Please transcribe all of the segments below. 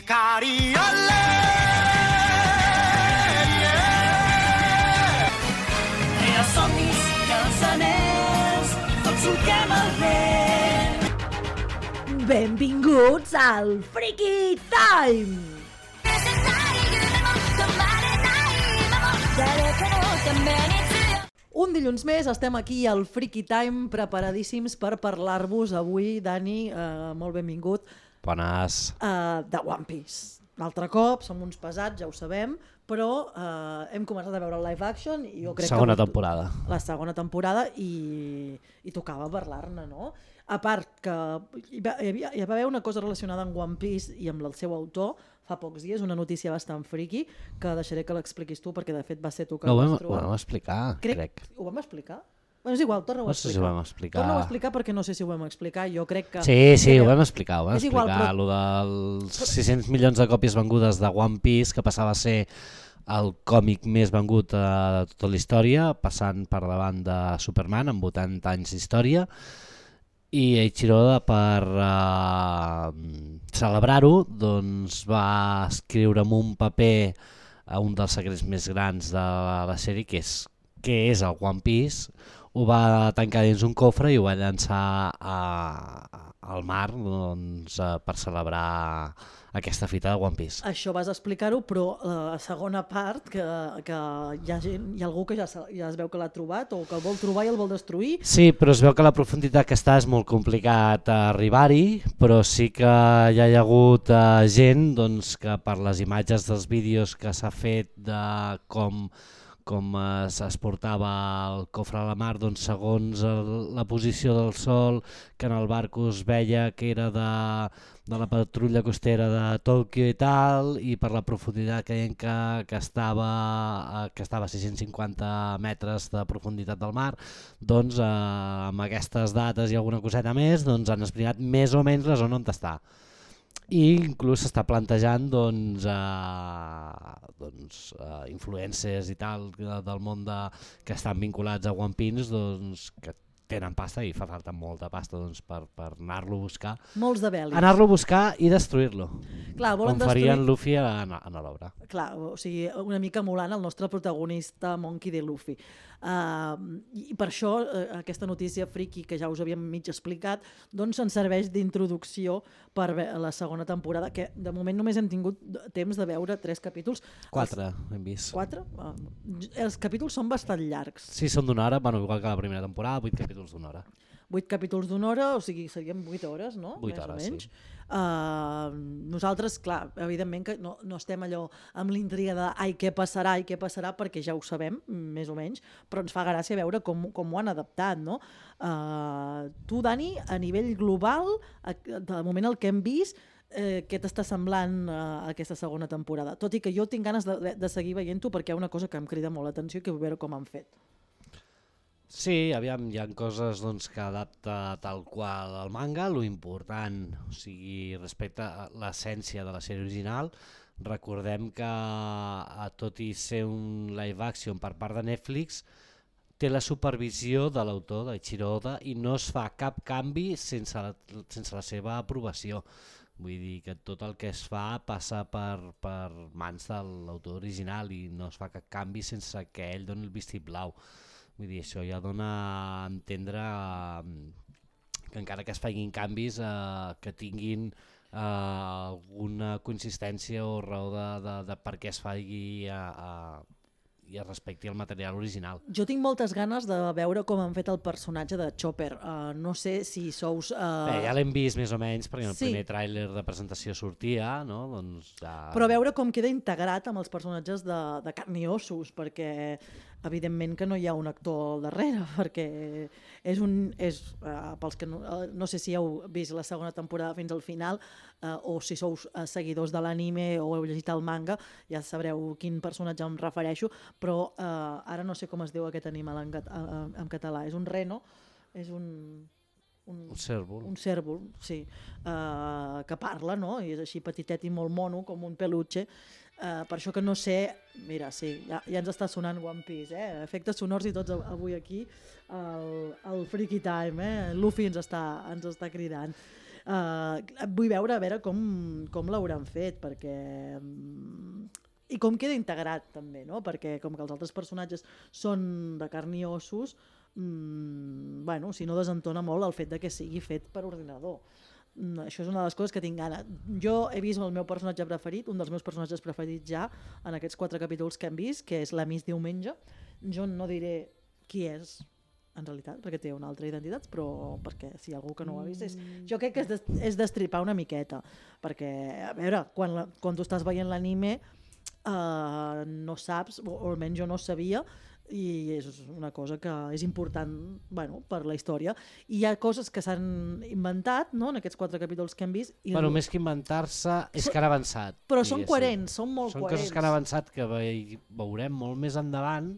Ikari, olé! Els somnis i els anells, tots solquem el vent. Benvinguts al Freaky Time! Un dilluns més estem aquí al Freaky Time preparadíssims per parlar-vos avui, Dani, molt benvingut. Bones. De One Piece. L'altre cop, som uns pesats, ja ho sabem, però hem començat a veure el live action i jo crec Segona que... temporada. La segona temporada i tocava parlar-ne, no? A part que hi va haver una cosa relacionada amb One Piece i amb el seu autor fa pocs dies, una notícia bastant friki, que deixaré que l'expliquis tu, perquè de fet va ser tu que No, ho ho vas trobar. vam explicar, crec. Ho vam explicar? Bueno, és igual, torna-ho a No sé explicar. si ho vam explicar. Torna-ho a explicar perquè no sé si ho vam explicar, jo crec que... Sí, ho vam explicar, És igual, però- lo dels 600 milions de còpies vengudes de One Piece, que passava a ser el còmic més vengut de tota la història, passant per davant de Superman, amb 80 anys d'història, i Eiichiro Oda, per celebrar-ho, doncs va escriure en un paper un dels secrets més grans de la sèrie, que és el One Piece, ho va tancar dins un cofre i ho va llançar al mar, doncs, per celebrar aquesta fita de One Piece. Això vas explicar-ho, però la segona part, que hi ha algú que ja es veu que l'ha trobat o que el vol trobar i el vol destruir. Sí, però es veu que la profunditat que està és molt complicat arribar-hi, però sí que ja hi ha hagut gent, doncs, que per les imatges dels vídeos que s'ha fet de com es portava el cofre a la mar, doncs, segons la posició del sol, que en el barco es veia que era de la patrulla costera de Tòquio i tal, i per la profunditat que deien que estava a 650 metres de profunditat del mar, doncs amb aquestes dates i alguna coseta més, doncs han esbrinat més o menys la zona on està. I inclús s'està plantejant influencers i tal del món que estan vinculats a One Piece, doncs, que tenen pasta i fa falta molta pasta, doncs, per anar-lo a buscar. Molts de bèl·lics. Anar-lo a buscar i destruir-lo. Clar, volen com farien Luffy a l'obra. Clar, o sigui, una mica emulant el nostre protagonista Monkey D. Luffy. I per això aquesta notícia friki que ja us havíem mig explicat, doncs ens serveix d'introducció per la segona temporada, que de moment només hem tingut temps de veure 3 capítols. 4 hem vist. 4? Els capítols són bastant llargs. Sí, són d'una hora, bueno, igual que la primera temporada, 8 capítols d'una hora. 8 capítols d'una hora, o sigui, serien 8 hores, no? 8 hores, més o menys. sí. Nosaltres, clar, evidentment que no estem allò amb l'intriga de ai, què passarà, perquè ja ho sabem, més o menys, però ens fa gràcia veure com ho han adaptat, no? Tu, Dani, a nivell global, de moment el que hem vist, què t'està semblant aquesta segona temporada? Tot i que jo tinc ganes de seguir veient-ho perquè hi ha una cosa que em crida molt l'atenció i que vull veure com han fet. Sí, aviam, hi ha coses doncs, que adapta tal qual al manga, lo important, o sigui, respecte a l'essència de la sèrie original, recordem que tot i ser un live action per part de Netflix, té la supervisió de l'autor, d'Eiichiro Oda, i no es fa cap canvi sense la seva aprovació. Vull dir que tot el que es fa passa per mans de l'autor original i no es fa cap canvi sense que ell doni el vistiplau. Vull dir, això ja dona a entendre que encara que es facin canvis, que tinguin alguna consistència o raó de per què es faci i es respecti el material original. Jo tinc moltes ganes de veure com han fet el personatge de Chopper. No sé si sous... Bé, ja l'hem vist més o menys, perquè en el Sí. primer tràiler de presentació sortia, no? Doncs ja... Però veure com queda integrat amb els personatges de carn i ossos, perquè evidentment que no hi ha un actor al darrere, perquè pels que no sé si heu vist la segona temporada fins al final, o si sou seguidors de l'anime o heu llegit el manga, ja sabreu quin personatge em refereixo, però ara no sé com es diu aquest animal en català. És un reno, és un cèrvol. Un cèrvol, sí, que parla, no? I és així petitet i molt mono, com un peluche. Per això que no sé... Mira, sí, ja ens està sonant One Piece, efectes sonors i tots avui aquí al Freaky Time, Luffy ens està cridant. Vull veure a veure com l'hauran fet, perquè... I com queda integrat també, no? Perquè com que els altres personatges són de carn i ossos, bueno, si no desentona molt el fet de que sigui fet per ordinador. Això és una de les coses que tinc gana. Jo he vist el meu personatge preferit, un dels meus personatges preferits ja, en aquests 4 capítols que hem vist, que és la Miss Diumenge. Jo no diré qui és, en realitat, perquè té una altra identitat, però perquè si algú que no ho ha vist jo crec que és destripar una miqueta, perquè, a veure, quan tu estàs veient l'anime no saps, o almenys jo no sabia, i és una cosa que és important, bueno, per la història. I hi ha coses que s'han inventat, no?, en aquests 4 capítols que hem vist. Bueno, més que inventar-se, és que han avançat. Però són coherents, són molt coherents. Són coses que han avançat que veurem molt més endavant,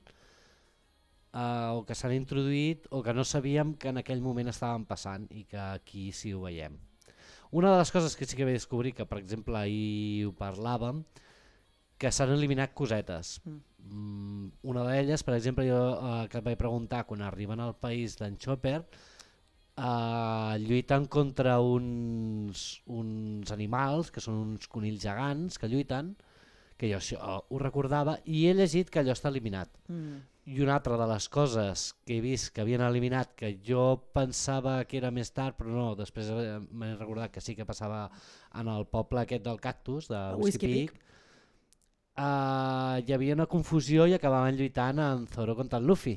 o que s'han introduït o que no sabíem que en aquell moment estaven passant i que aquí sí ho veiem. Una de les coses que sí que vaig descobrir, que per exemple ahir ho parlàvem, que s'han eliminat cosetes. Una d'elles, per exemple, jo que et vaig preguntar quan arriben al país d'en Chopper, lluiten contra uns animals que són uns conills gegants que lluiten, que jo això ho recordava, i he llegit que allò està eliminat. I una altra de les coses que he vist que havien eliminat, que jo pensava que era més tard, però no, després m'he recordat que sí que passava en el poble aquest del cactus, de Whiskey Peak, hi havia una confusió i acabaven lluitant en Zoro contra en Luffy.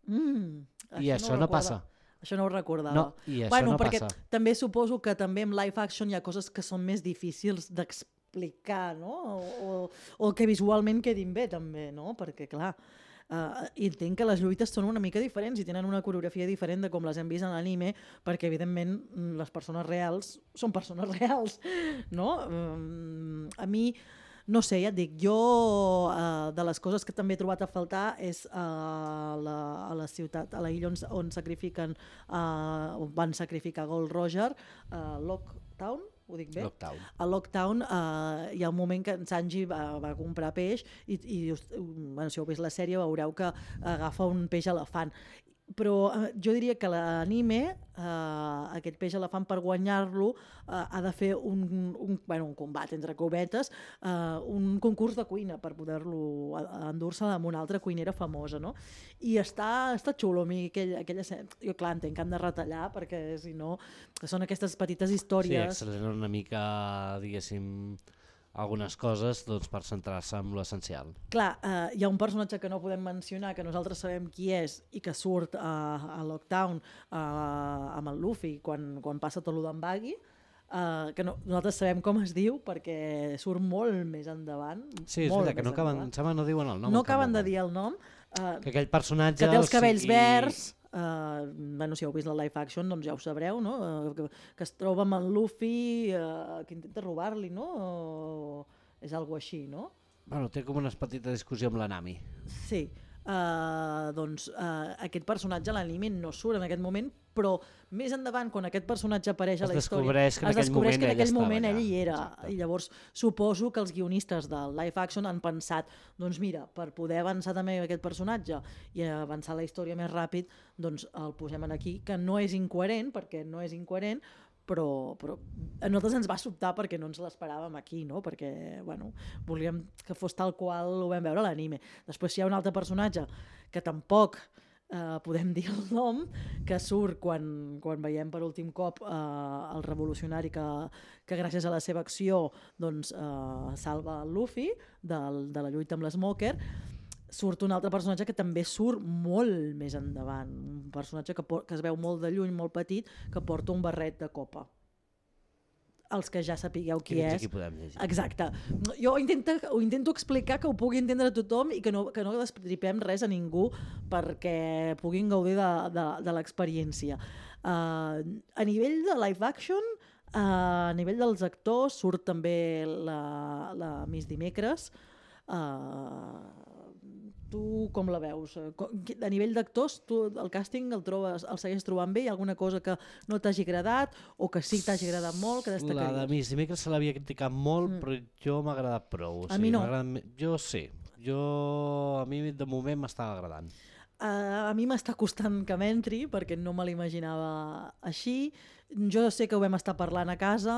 I això no passa. Això no ho recordava. No, i això no perquè passa. També suposo que també en live action hi ha coses que són més difícils d'explicar, no? O que visualment quedin bé també, no? Perquè clar, entenc que les lluites són una mica diferents i tenen una coreografia diferent de com les hem vist en l'anime, perquè evidentment les persones reals són persones reals, no? A mi, no sé, ja et dic, jo de les coses que també he trobat a faltar és a la ciutat, a la illa on sacrifiquen, on van sacrificar Gold Roger, Locktown, ho dic bé? Locktown. A Locktown hi ha un moment que en Sanji va comprar peix i bueno, si heu vist la sèrie veureu que agafa un peix elefant. Però jo diria que l'anime, aquest peix elefant, per guanyar-lo ha de fer un combat entre cometes, un concurs de cuina per poder-lo endur-se amb una altra cuinera famosa, no? I està xulo a mi aquella escena. Jo clar, entenc que han de retallar perquè si no són aquestes petites històries. Sí, acceleren una mica, diguéssim, algunes coses doncs, per centrar-se en l'essencial. Clar, hi ha un personatge que no podem mencionar, que nosaltres sabem qui és i que surt a Locktown amb el Luffy quan passa tot l'Udan Baggy, que nosaltres sabem com es diu perquè surt molt més endavant. Sí, és veritat, que no acaben, no diuen el nom. No acaben de dir el nom. Que aquell personatge... Que té els cabells verds... bueno, si heu vist la live action doncs ja ho sabreu, no? Que es troba amb en Luffy que intenta robar-li, no? És algo així, no? Bueno, té com una petita discussió amb la Nami. Sí, doncs aquest personatge a l'anime no surt en aquest moment, però més endavant, quan aquest personatge apareix a la història, es descobreix que en aquell moment ell hi era. Exacte. I llavors suposo que els guionistes del live action han pensat, doncs mira, per poder avançar també aquest personatge i avançar la història més ràpid, doncs el posem aquí, que no és incoherent, perquè no és incoherent, però a nosaltres ens va sobtar perquè no ens l'esperàvem aquí, no? Perquè bueno, volíem que fos tal qual ho vam veure a l'anime. Després hi ha un altre personatge que tampoc podem dir el nom, que surt quan veiem per últim cop el revolucionari que gràcies a la seva acció doncs, salva el Luffy de la lluita amb l'Smoker. Surt un altre personatge que també surt molt més endavant, un personatge que es veu molt de lluny, molt petit, que porta un barret de copa. Els que ja sapigueu qui és. Aquí podem llegir. Exacte. Jo ho intento explicar, que ho pugui entendre tothom i que no destripem res a ningú perquè puguin gaudir de l'experiència. A nivell de live action, a nivell dels actors, surt també la Miss Dimecres. Tu com la veus? A nivell d'actors, tu el càsting el segueix trobant bé? Hi ha alguna cosa que no t'hagi agradat o que sí t'hagi agradat molt, que destacaries? La de Miss Dimecres se l'havia criticat molt, però jo m'ha agradat prou. A mi no. Jo sí. A mi de moment m'estava agradant. A mi m'està costant que m'entri perquè no me l'imaginava així. Jo sé que ho vam estar parlant a casa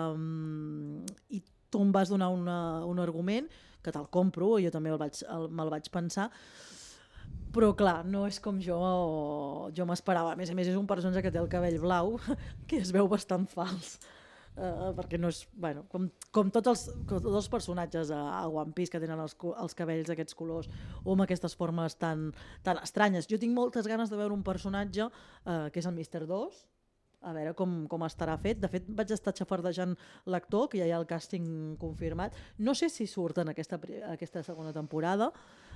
i tu em vas donar un argument que te'l compro, jo també me'l vaig pensar, però clar, no és com jo m'esperava. A més, és un personatge que té el cabell blau que es veu bastant fals. Perquè no és, bueno, com tots els personatges a One Piece que tenen els cabells d'aquests colors o amb aquestes formes tan estranyes. Jo tinc moltes ganes de veure un personatge que és el Mr. 2, a veure com estarà fet. De fet, vaig estar xafardejant l'actor, que ja hi ha el càsting confirmat. No sé si surt en aquesta segona temporada.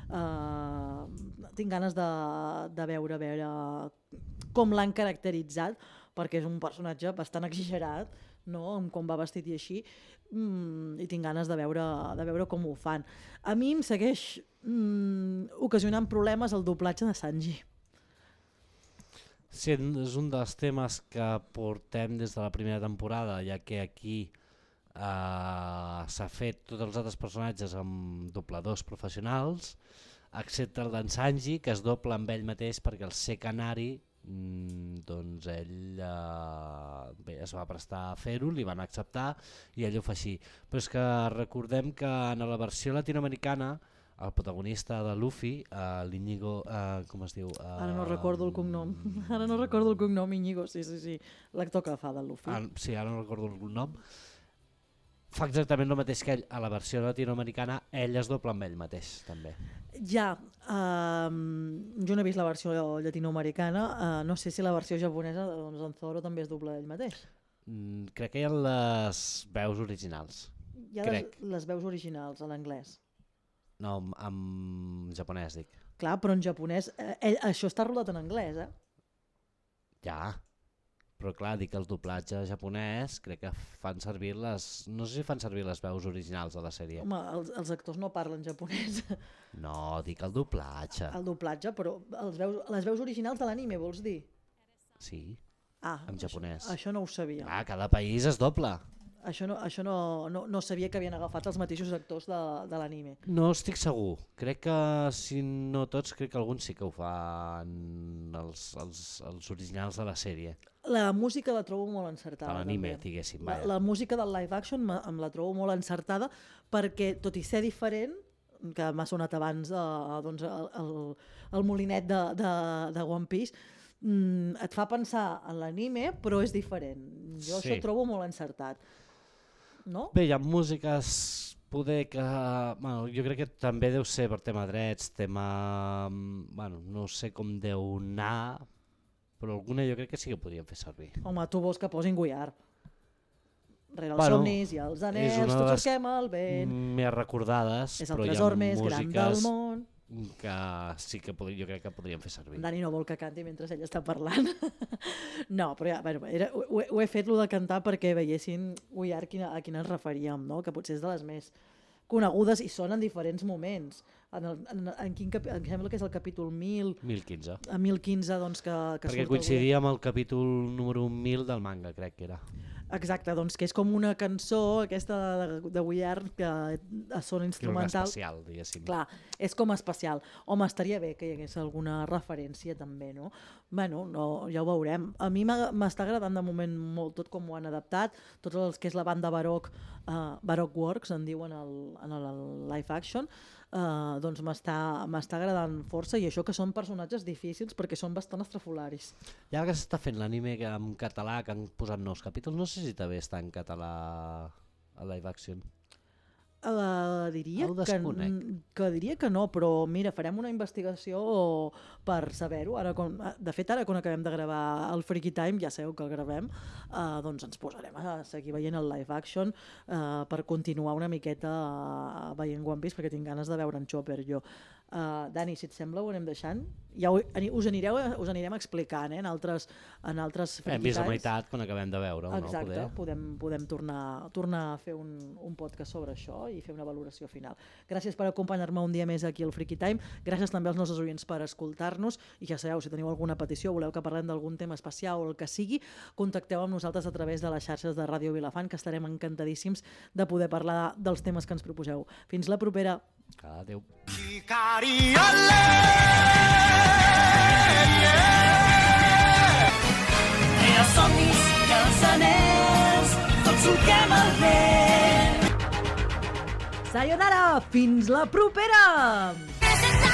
Tinc ganes de veure com l'han caracteritzat, perquè és un personatge bastant exagerat, no? Com va vestit i així, i tinc ganes de veure com ho fan. A mi em segueix ocasionant problemes el doblatge de Sanji. Sí, és un dels temes que portem des de la primera temporada, ja que aquí s'ha fet tots els altres personatges amb dobladors professionals, excepte el d'en Sanji, que es dobla amb ell mateix perquè el ser canari, doncs ell es va prestar a fer-ho, li van acceptar i ell ho fa així. Però és que recordem que en la versió latinoamericana el protagonista de Luffy, l'Iñigo, com es diu? Ara no recordo el cognom. Iñigo, sí, l'actor que fa de Luffy. Sí, ara no recordo el cognom. Fa exactament el mateix que ell. A la versió latinoamericana ell es dobla amb ell mateix, també. Ja, jo no he vist la versió llatinoamericana, no sé si la versió japonesa, doncs en Zoro també es dobla ell mateix. Crec que hi ha les veus originals. Hi ha les veus originals en anglès. No, en japonès dic. Clar, però en japonès, això està rodat en anglès, eh? Ja, però clar, dic que el doblatge japonès crec que fan servir no sé si fan servir les veus originals de la sèrie. Home, els actors no parlen japonès. No, dic el doblatge. El doblatge, però les veus originals de l'anime, vols dir? Sí, en japonès. Això no ho sabia. Cada país es dobla. Això no sabia que havien agafat els mateixos actors de l'anime. No estic segur. Crec que, si no tots, crec que alguns sí que ho fan els originals de la sèrie. La música la trobo molt encertada. De l'anime, diguéssim. La música del live action em la trobo molt encertada perquè, tot i ser diferent, que m'ha sonat abans el molinet de One Piece, et fa pensar en l'anime, però és diferent. Jo això ho trobo molt encertat. No? Bé, hi ha músiques poder que... jo crec que també deu ser per tema drets, no sé com deu anar, però alguna jo crec que sí que podríem fer servir. Home, tu vols que posin Guiar. Rere els somnis i els anells, tots cerquem el vent. Més recordades, és el però hi ha tresor més gran del món. Que sí que jo crec que podríem fer servir. Dani no vol que canti mentre ell està parlant. No, però ja, ho he fet, lo de cantar, perquè veiessin a quina ens referíem, no? Que potser és de les més conegudes i són en diferents moments. Em sembla que és el capítol 1015. A 1015, doncs, que perquè coincidia amb el capítol número 1000 del manga, crec que era. Exacte, doncs que és com una cançó aquesta de We Are que són instrumental. Especial, diguéssim. Clar, és com especial. Home, estaria bé que hi hagués alguna referència també, no? Bueno, ja ho veurem. A mi m'està agradant de moment molt tot com ho han adaptat, tots els que és la banda Baroque Works, en diuen en el live action, doncs m'està agradant força, i això que són personatges difícils perquè són bastant estrafolaris. I ara que s'està fent l'anime en català, que han posat nous capítols, no sé si també està en català a live action. Diria que no, però mira, farem una investigació per saber-ho. De fet, ara quan acabem de gravar el Freaky Time, ja sabeu que el gravem, doncs ens posarem a seguir veient el live action per continuar una miqueta veient One Piece, perquè tinc ganes de veure en Chopper jo. Dani, si et sembla, ho anem deixant. Ja us anirem explicant en altres Freaky Times. Hem vist la meitat quan acabem de veure. Exacte, podem tornar a fer un podcast sobre això i fer una valoració final. Gràcies per acompanyar-me un dia més aquí al Freaky Time. Gràcies també als nostres oients per escoltar-nos, i ja sabeu, si teniu alguna petició, voleu que parlem d'algun tema especial o el que sigui, contacteu amb nosaltres a través de les xarxes de Ràdio Vilafant, que estarem encantadíssims de poder parlar dels temes que ens proposeu. Fins la propera. Adéu. truquem el vent. Sayonara, fins la propera!